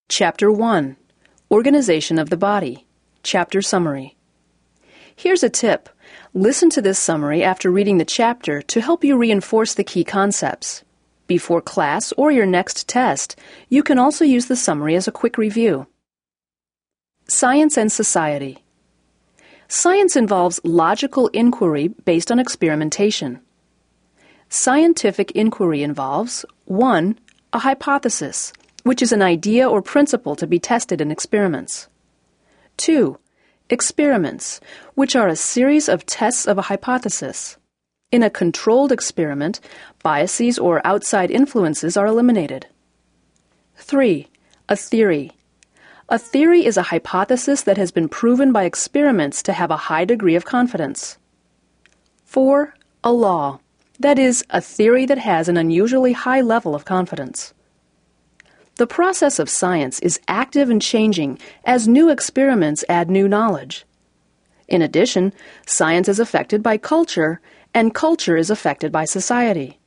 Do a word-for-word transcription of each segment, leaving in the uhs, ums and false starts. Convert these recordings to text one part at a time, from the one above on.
Chapter one. Organization of the Body. Chapter Summary. Here's a tip. Listen to this summary after reading the chapter to help you reinforce the key concepts. Before class or your next test, you can also use the summary as a quick review. Science and society. Science involves logical inquiry based on experimentation. Scientific inquiry involves one. A hypothesis, which is an idea or principle to be tested in experiments. two. Experiments, which are a series of tests of a hypothesis. In a controlled experiment, biases or outside influences are eliminated. three. A theory. A theory is a hypothesis that has been proven by experiments to have a high degree of confidence. four. A law. That is, a theory that has an unusually high level of confidence. The process of science is active and changing as new experiments add new knowledge. In addition, science is affected by culture, and culture is affected by society.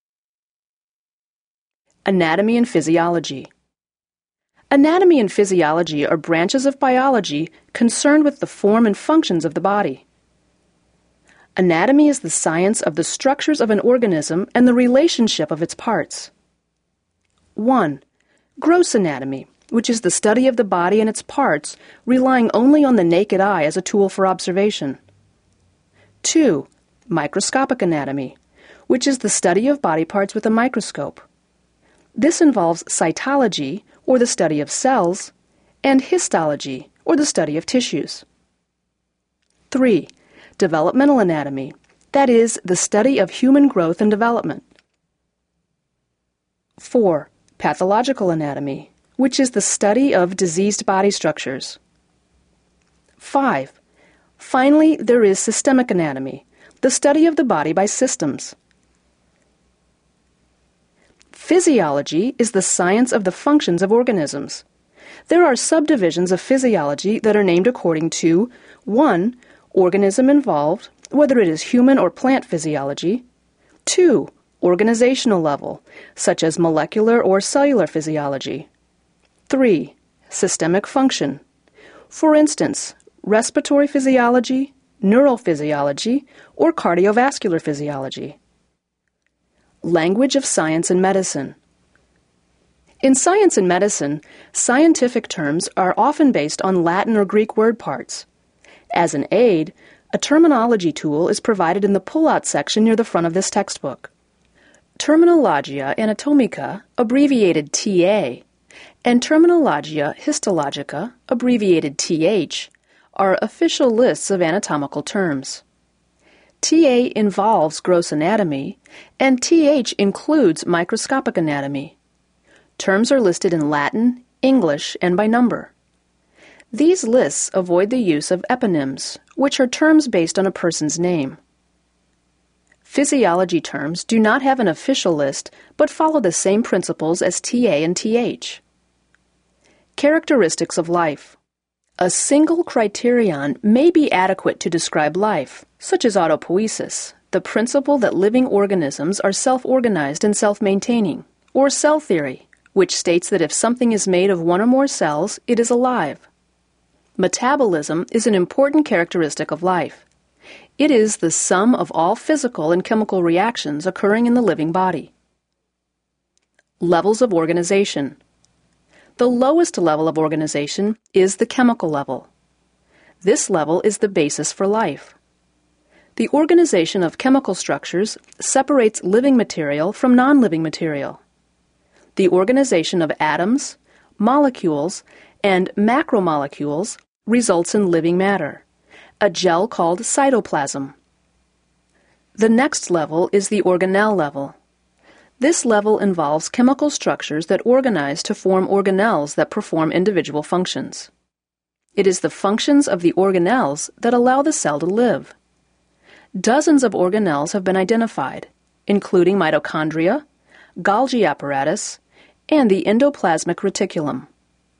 Anatomy and physiology. Anatomy and physiology are branches of biology concerned with the form and functions of the body. Anatomy is the science of the structures of an organism and the relationship of its parts. one. Gross anatomy, which is the study of the body and its parts, relying only on the naked eye as a tool for observation. two. Microscopic anatomy, which is the study of body parts with a microscope. This involves cytology, or the study of cells, and histology, or the study of tissues. three. Developmental anatomy, that is, the study of human growth and development. four. Pathological anatomy, which is the study of diseased body structures. five. Finally, there is systemic anatomy, the study of the body by systems. Physiology is the science of the functions of organisms. There are subdivisions of physiology that are named according to one. Organism involved, whether it is human or plant physiology. two. Organizational level, such as molecular or cellular physiology. three. Systemic function. For instance, respiratory physiology, neural physiology, or cardiovascular physiology. Language of science and medicine. In science and medicine, scientific terms are often based on Latin or Greek word parts. As an aid, a terminology tool is provided in the pull-out section near the front of this textbook. Terminologia Anatomica, abbreviated T A, and Terminologia Histologica, abbreviated T H, are official lists of anatomical terms. T A involves gross anatomy, and T H includes microscopic anatomy. Terms are listed in Latin, English, and by number. These lists avoid the use of eponyms, which are terms based on a person's name. Physiology terms do not have an official list, but follow the same principles as T A and T H. Characteristics of life. A single criterion may be adequate to describe life, such as autopoiesis, the principle that living organisms are self-organized and self-maintaining, or cell theory, which states that if something is made of one or more cells, it is alive. Metabolism is an important characteristic of life. It is the sum of all physical and chemical reactions occurring in the living body. Levels of organization. The lowest level of organization is the chemical level. This level is the basis for life. The organization of chemical structures separates living material from non-living material. The organization of atoms, molecules, and macromolecules results in living matter, a gel called cytoplasm. The next level is the organelle level. This level involves chemical structures that organize to form organelles that perform individual functions. It is the functions of the organelles that allow the cell to live. Dozens of organelles have been identified, including mitochondria, Golgi apparatus, and the endoplasmic reticulum.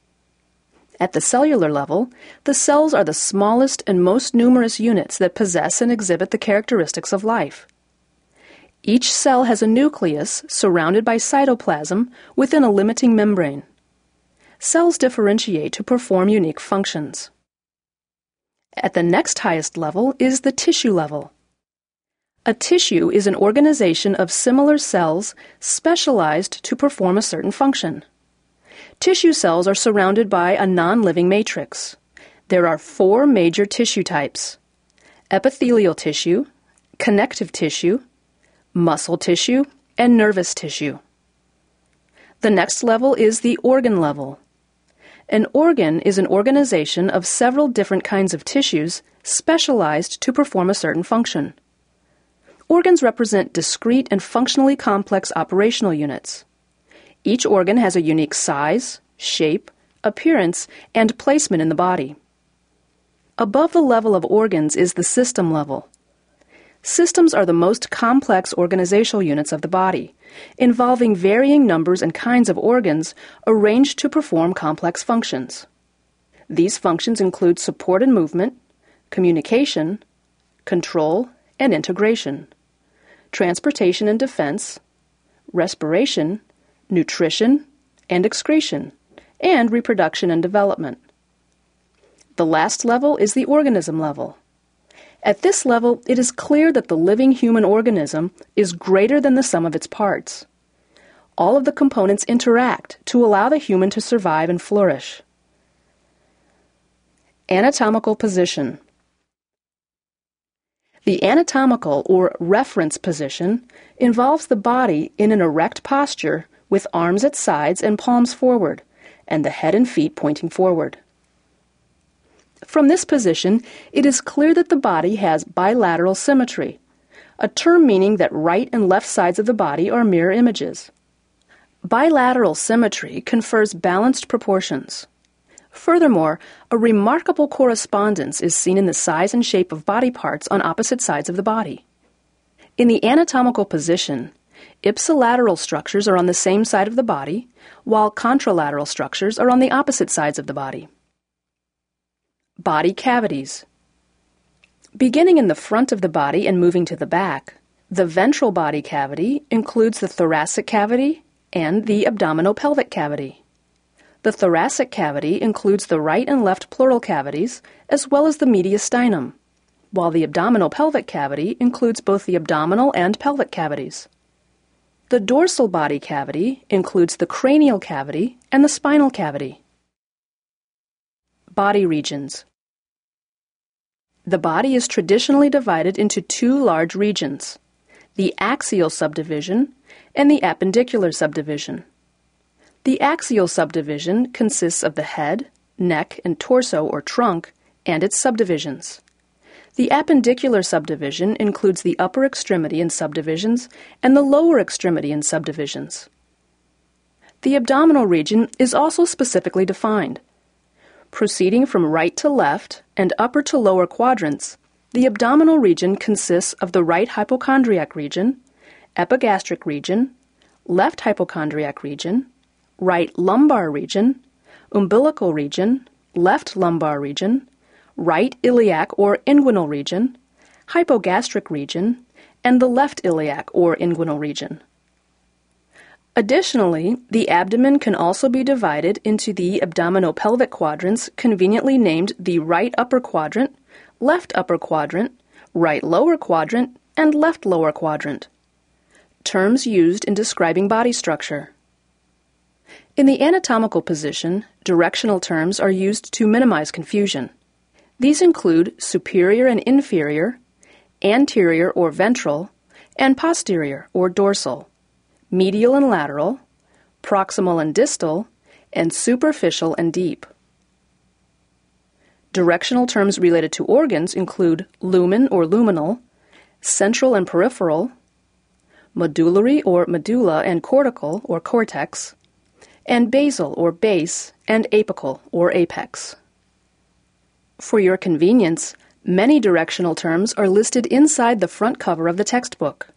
At the cellular level, the cells are the smallest and most numerous units that possess and exhibit the characteristics of life. Each cell has a nucleus surrounded by cytoplasm within a limiting membrane. Cells differentiate to perform unique functions. At the next highest level is the tissue level. A tissue is an organization of similar cells specialized to perform a certain function. Tissue cells are surrounded by a non-living matrix. There are four major tissue types: epithelial tissue, connective tissue, muscle tissue, and nervous tissue. The next level is the organ level. An organ is an organization of several different kinds of tissues specialized to perform a certain function. Organs represent discrete and functionally complex operational units. Each organ has a unique size, shape, appearance, and placement in the body. Above the level of organs is the system level. Systems are the most complex organizational units of the body, involving varying numbers and kinds of organs arranged to perform complex functions. These functions include support and movement, communication, control and integration, transportation and defense, respiration, nutrition and excretion, and reproduction and development. The last level is the organism level. At this level, it is clear that the living human organism is greater than the sum of its parts. All of the components interact to allow the human to survive and flourish. Anatomical position. The anatomical or reference position involves the body in an erect posture with arms at sides and palms forward, and the head and feet pointing forward. From this position, it is clear that the body has bilateral symmetry, a term meaning that right and left sides of the body are mirror images. Bilateral symmetry confers balanced proportions. Furthermore, a remarkable correspondence is seen in the size and shape of body parts on opposite sides of the body. In the anatomical position, ipsilateral structures are on the same side of the body, while contralateral structures are on the opposite sides of the body. Body cavities. Beginning in the front of the body and moving to the back, the ventral body cavity includes the thoracic cavity and the abdominopelvic cavity. The thoracic cavity includes the right and left pleural cavities, as well as the mediastinum, while the abdominopelvic cavity includes both the abdominal and pelvic cavities. The dorsal body cavity includes the cranial cavity and the spinal cavity. Body regions. The body is traditionally divided into two large regions, the axial subdivision and the appendicular subdivision. The axial subdivision consists of the head, neck, and torso or trunk, and its subdivisions. The appendicular subdivision includes the upper extremity and subdivisions and the lower extremity and subdivisions. The abdominal region is also specifically defined. Proceeding from right to left and upper to lower quadrants, the abdominal region consists of the right hypochondriac region, epigastric region, left hypochondriac region, right lumbar region, umbilical region, left lumbar region, right iliac or inguinal region, hypogastric region, and the left iliac or inguinal region. Additionally, the abdomen can also be divided into the abdominopelvic quadrants conveniently named the right upper quadrant, left upper quadrant, right lower quadrant, and left lower quadrant. Terms used in describing body structure. In the anatomical position, directional terms are used to minimize confusion. These include superior and inferior, anterior or ventral, and posterior or dorsal, medial and lateral, proximal and distal, and superficial and deep. Directional terms related to organs include lumen or luminal, central and peripheral, medullary or medulla and cortical or cortex, and basal or base and apical or apex. For your convenience, many directional terms are listed inside the front cover of the textbook.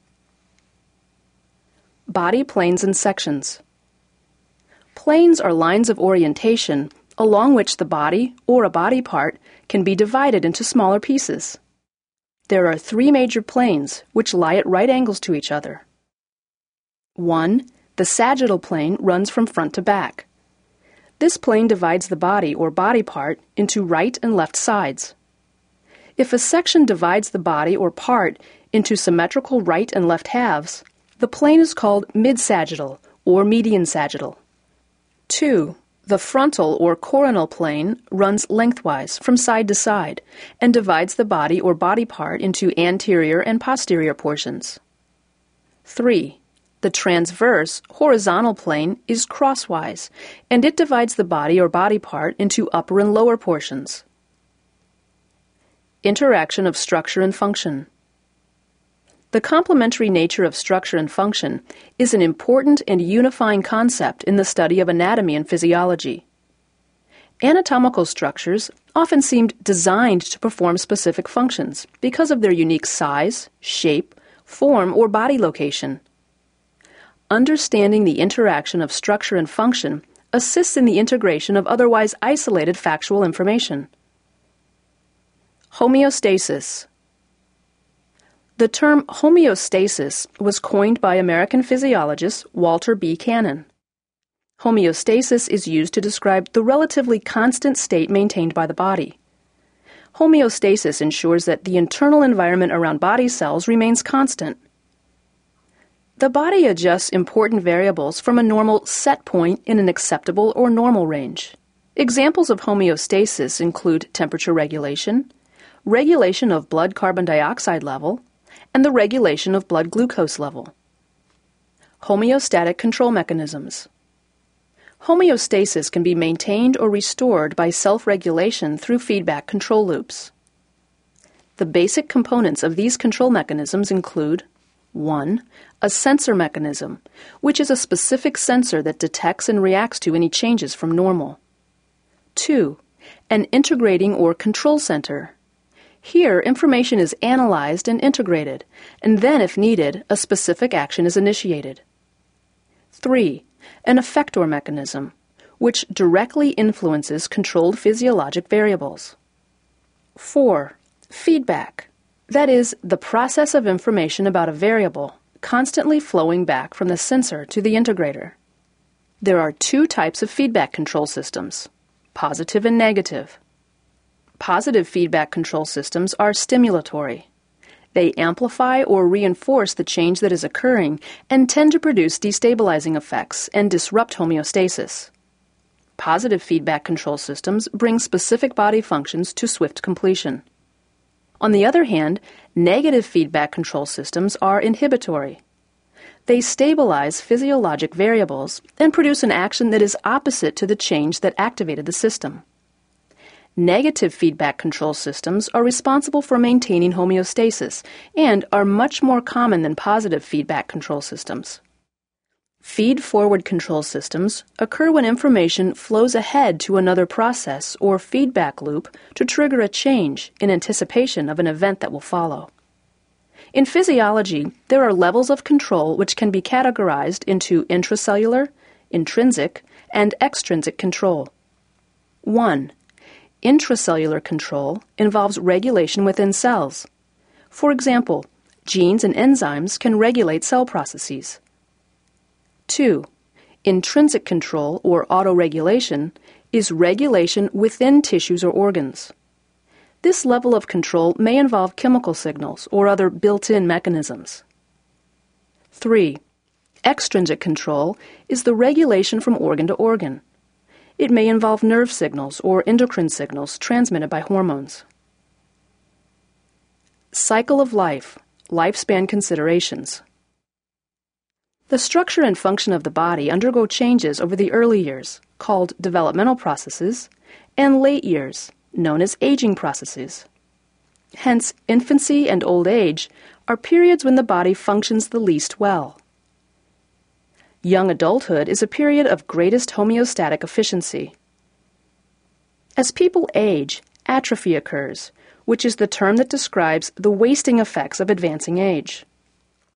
Body planes and sections. Planes are lines of orientation along which the body or a body part can be divided into smaller pieces. There are three major planes which lie at right angles to each other. One, the sagittal plane runs from front to back. This plane divides the body or body part into right and left sides. If a section divides the body or part into symmetrical right and left halves, the plane is called mid-sagittal or median sagittal. two. The frontal or coronal plane runs lengthwise from side to side and divides the body or body part into anterior and posterior portions. three. The transverse horizontal plane is crosswise, and it divides the body or body part into upper and lower portions. Interaction of structure and function. The complementary nature of structure and function is an important and unifying concept in the study of anatomy and physiology. Anatomical structures often seemed designed to perform specific functions because of their unique size, shape, form, or body location. Understanding the interaction of structure and function assists in the integration of otherwise isolated factual information. Homeostasis. The term homeostasis was coined by American physiologist Walter B. Cannon. Homeostasis is used to describe the relatively constant state maintained by the body. Homeostasis ensures that the internal environment around body cells remains constant. The body adjusts important variables from a normal set point in an acceptable or normal range. Examples of homeostasis include temperature regulation, regulation of blood carbon dioxide level, and the regulation of blood glucose level. Homeostatic control mechanisms. Homeostasis can be maintained or restored by self-regulation through feedback control loops. The basic components of these control mechanisms include one. A sensor mechanism, which is a specific sensor that detects and reacts to any changes from normal. two. An integrating or control center. Here, information is analyzed and integrated, and then, if needed, a specific action is initiated. three. An effector mechanism, which directly influences controlled physiologic variables. four. Feedback. That is, the process of information about a variable constantly flowing back from the sensor to the integrator. There are two types of feedback control systems, positive and negative. Positive feedback control systems are stimulatory. They amplify or reinforce the change that is occurring and tend to produce destabilizing effects and disrupt homeostasis. Positive feedback control systems bring specific body functions to swift completion. On the other hand, negative feedback control systems are inhibitory. They stabilize physiologic variables and produce an action that is opposite to the change that activated the system. Negative feedback control systems are responsible for maintaining homeostasis and are much more common than positive feedback control systems. Feed-forward control systems occur when information flows ahead to another process or feedback loop to trigger a change in anticipation of an event that will follow. In physiology, there are levels of control which can be categorized into intracellular, intrinsic, and extrinsic control. one. Intracellular control involves regulation within cells. For example, genes and enzymes can regulate cell processes. two. Intrinsic control, or autoregulation, is regulation within tissues or organs. This level of control may involve chemical signals or other built-in mechanisms. three. Extrinsic control is the regulation from organ to organ. It may involve nerve signals or endocrine signals transmitted by hormones. Cycle of life, lifespan considerations. The structure and function of the body undergo changes over the early years, called developmental processes, and late years, known as aging processes. Hence, infancy and old age are periods when the body functions the least well. Young adulthood is a period of greatest homeostatic efficiency. As people age, atrophy occurs, which is the term that describes the wasting effects of advancing age.